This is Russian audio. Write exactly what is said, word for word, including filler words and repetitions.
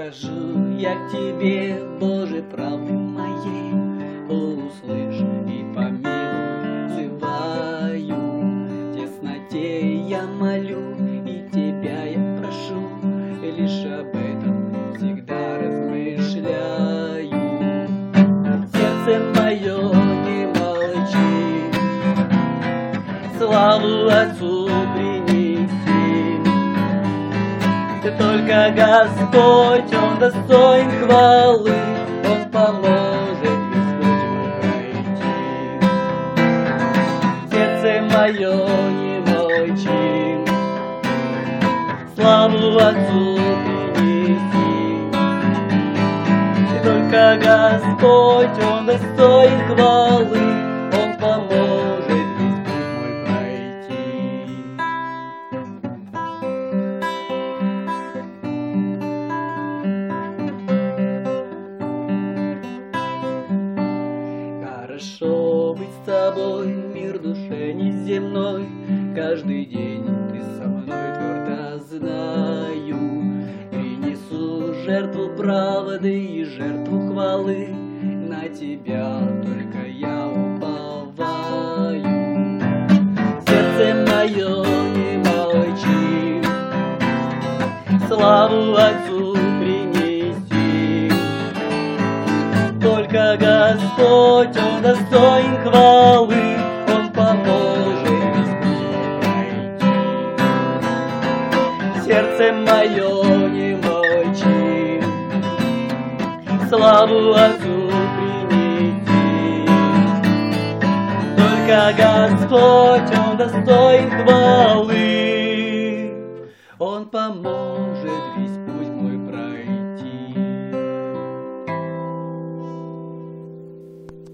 Прихожу я к тебе, Боже, правды моей, услышь и помилуй, взываю. В тесноте я молю, и тебя я прошу, лишь об этом всегда размышляю. Сердце мое, не молчи, славу Отцу принеси. Только Господь, Он достоин хвалы, Он поможет весь путь мой пройти. Сердце мое, не молчи, славу Отцу принеси. Только Господь, Он достоин хвалы, Он поможет весь путь мой пройти. Хорошо быть с тобой, мир душе неземной, каждый день ты со мной твердо знаю. Принесу жертву правды и жертву хвалы, на тебя только я уповаю. Сердце мое, не молчи, славу Отцу принеси. Только Господь, Он достоин хвалы, Он поможет весь путь пройти. Сердце мое, не молчи, славу Отцу принеси. Только Господь, Он достоин хвалы, Он поможет весь путь